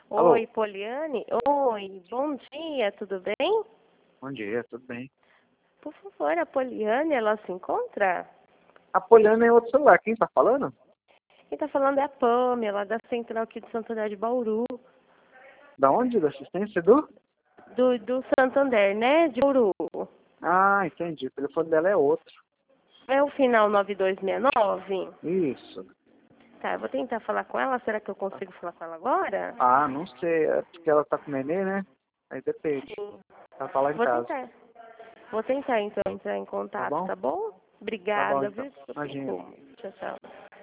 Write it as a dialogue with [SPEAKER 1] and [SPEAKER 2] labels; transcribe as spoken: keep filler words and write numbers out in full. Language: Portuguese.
[SPEAKER 1] Alô,
[SPEAKER 2] Oi, Poliane? Oi, bom dia, tudo bem?
[SPEAKER 1] bom dia, tudo bem?
[SPEAKER 2] Por favor, a Poliane, ela se encontra?
[SPEAKER 1] A Poliana é outro celular, quem tá falando?
[SPEAKER 2] Quem tá falando é a Pamela, da Central aqui de Santander de Bauru.
[SPEAKER 1] Da onde? Da assistência do?
[SPEAKER 2] Do, do Santander, né? De Bauru.
[SPEAKER 1] Ah, entendi, o telefone dela é outro.
[SPEAKER 2] É o final nove dois seis nove?
[SPEAKER 1] Isso.
[SPEAKER 2] Tá, eu vou tentar falar com ela. Será que eu consigo falar com ela agora?
[SPEAKER 1] Ah, não sei, é porque ela tá com nenê, né? Aí depende.
[SPEAKER 2] Sim.
[SPEAKER 1] Ela tá lá em
[SPEAKER 2] Vou
[SPEAKER 1] casa,
[SPEAKER 2] tentar. Vou tentar, então, entrar em
[SPEAKER 1] tá
[SPEAKER 2] contato,
[SPEAKER 1] bom?
[SPEAKER 2] tá bom?
[SPEAKER 1] Tá bom
[SPEAKER 2] Obrigada,
[SPEAKER 1] então,
[SPEAKER 2] viu?
[SPEAKER 1] imagina.
[SPEAKER 2] Tchau, tchau.